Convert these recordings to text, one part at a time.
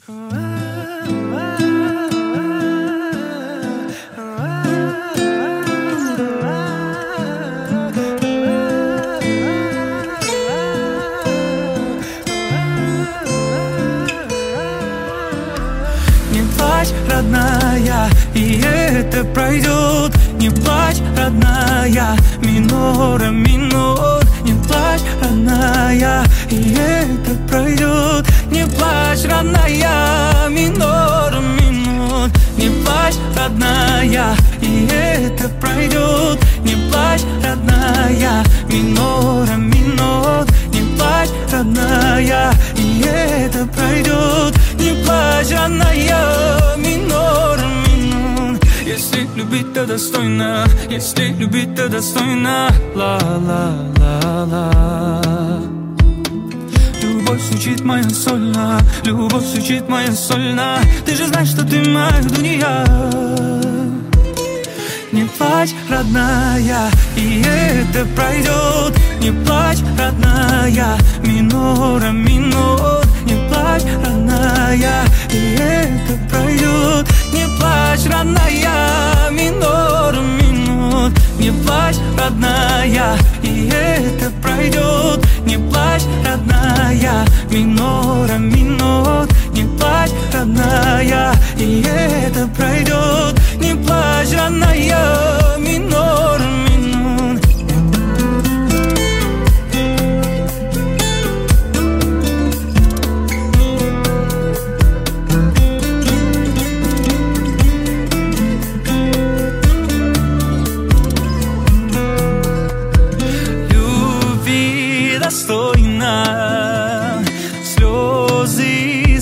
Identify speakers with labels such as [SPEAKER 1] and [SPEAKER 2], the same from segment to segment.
[SPEAKER 1] Родная, и это пройдет. Не плачь, родная, минора, минор. Не плачь, родная, и это пройдет. Не плачь, родная, минора, минор. Не плачь, родная, и это пройдет. Не плачь, родная, минора, минор. Не плачь, родная, и это пройдет. Не плачь, родная, минор, минор. Если любить, то достойно. Если любить, то достойно. Ла-ла-ла-ла. Любовь звучит моя сольно. Любовь звучит моя сольно. Ты же знаешь, что ты моя дуния. Не плачь, родная, и это пройдет. Не плачь, родная, минора, минор. Не плачь, родная, и это пройдет. Не плачь, родная, минор, минор. Не плачь, родная, и это пройдет. Не плачь, родная, минора, минор. Не плачь, родная, и это пройдет. Не плачь, родная, минор, минор. Любви достойно, слезы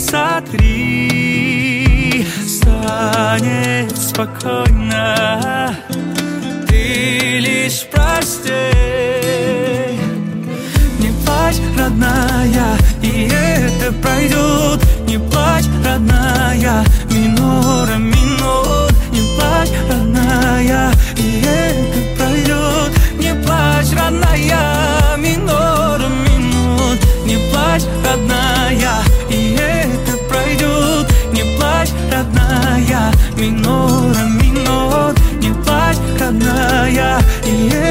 [SPEAKER 1] сотри, станет спокойно. Ты лишь прости. Не плачь, родная, и это пройдет. Не плачь, родная, минора, минор. Не плачь, родная, и это пройдет. Не плачь, родная, минора, минор. Не плачь, родная, и это пройдет. Не плачь, родная, минора, минор. Не плачь, родная, и